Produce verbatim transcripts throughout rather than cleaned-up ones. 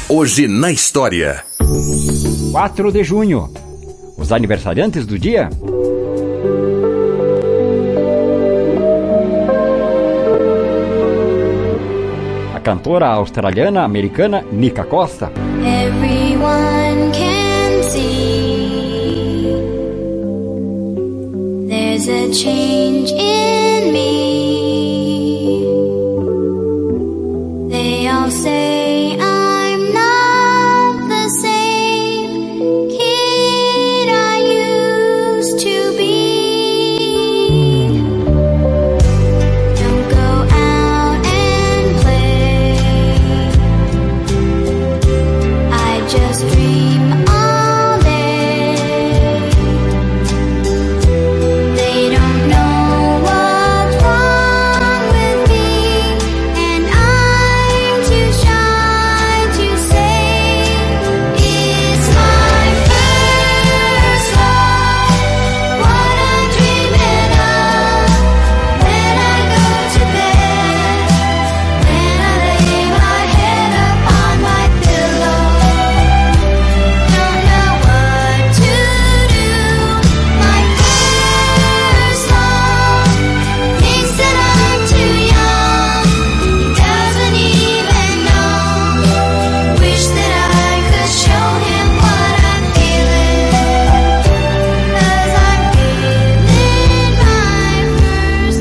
Hoje na história. quatro de junho. Os aniversariantes do dia. A cantora australiana-americana Nika Costa. Everyone can see there's a change in me. They all say I'm not the same kid I used to be. Don't go out and play. I just dream all day. They don't know what's wrong with me, and I'm too shy to say. It's my first love, what I'm dreaming of. When I go to bed, when I lay my head upon my pillow, don't know what to do. My first love thinks that I'm too young. He doesn't even know. Wish that I could show him what I'm feeling, 'cause I'm feeling my first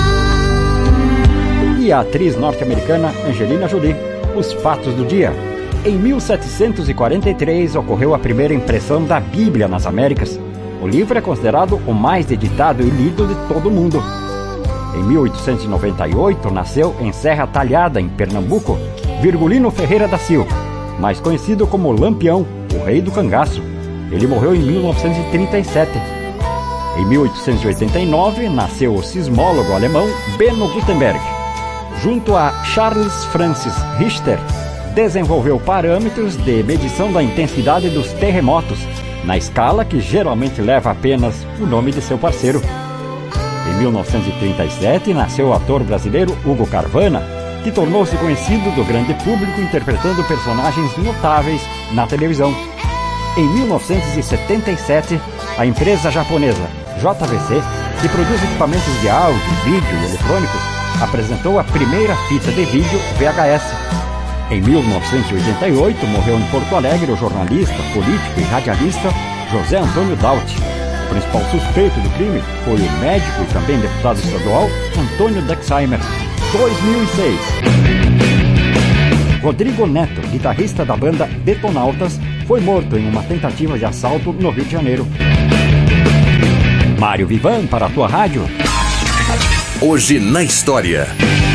love. E a atriz norte-americana Angelina Jolie. Os fatos do dia. Em mil setecentos e quarenta e três ocorreu a primeira impressão da Bíblia nas Américas. O livro é considerado o mais editado e lido de todo o mundo. Em mil oitocentos e noventa e oito nasceu em Serra Talhada, em Pernambuco, Virgulino Ferreira da Silva, mais conhecido como Lampião, o rei do cangaço. Ele morreu em mil novecentos e trinta e sete. Em mil oitocentos e oitenta e nove nasceu o sismólogo alemão Benno Gutenberg. Junto a Charles Francis Richter, desenvolveu parâmetros de medição da intensidade dos terremotos, na escala que geralmente leva apenas o nome de seu parceiro. Em mil novecentos e trinta e sete nasceu o ator brasileiro Hugo Carvana, que tornou-se conhecido do grande público interpretando personagens notáveis na televisão. Em mil novecentos e setenta e sete, a empresa japonesa J V C, que produz equipamentos de áudio, vídeo e eletrônicos, apresentou a primeira fita de vídeo V H S. Em mil novecentos e oitenta e oito, morreu em Porto Alegre o jornalista, político e radialista José Antônio Dauti. O principal suspeito do crime foi o médico e também deputado estadual Antônio Dexheimer. dois mil e seis. Rodrigo Neto, guitarrista da banda Detonautas, foi morto em uma tentativa de assalto no Rio de Janeiro. Mário Vivan para a tua rádio. Hoje na história.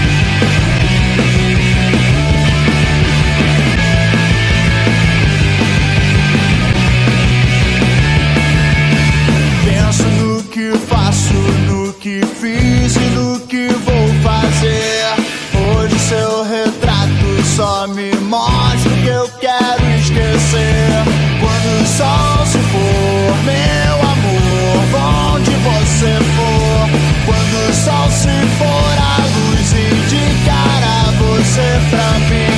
Penso no que faço, no que fiz e no que vou fazer. Hoje seu retrato só me mostra o que eu quero esquecer. Quando o sol se for, meu amor, onde você for. Quando o sol se for, a luz indicará você pra mim.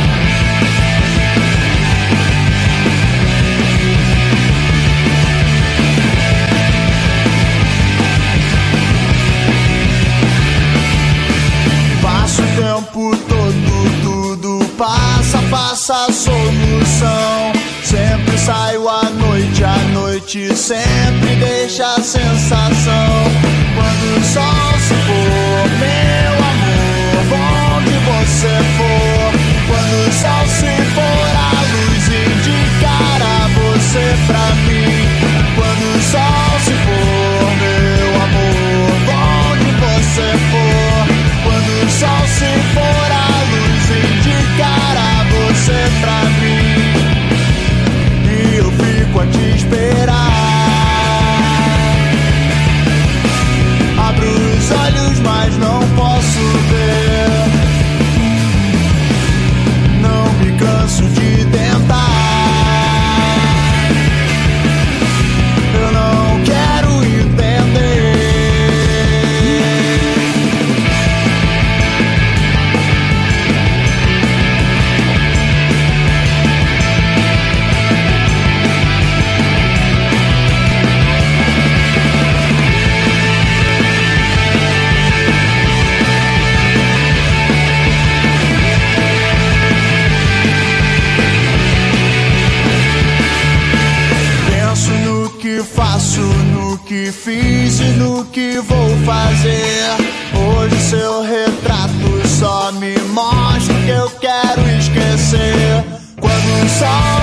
Passa o tempo todo, tudo passa, passa a solução. Sempre saio à noite, à noite sempre deixa a sensação. Quando o sol se for, meu amor, onde você for. Quando o sol se for, a luz indicará você pra mim. Quando o sol se for, meu amor, onde você for. Quando o sol se for, a luz indicará você pra mim. E eu fico a te esperar. Abro os olhos, mas não posso ver. Não me canso de tentar. Eu não quero entender. pense no que vou fazer. Hoje seu retrato só me mostra o que eu quero esquecer. Quando o sol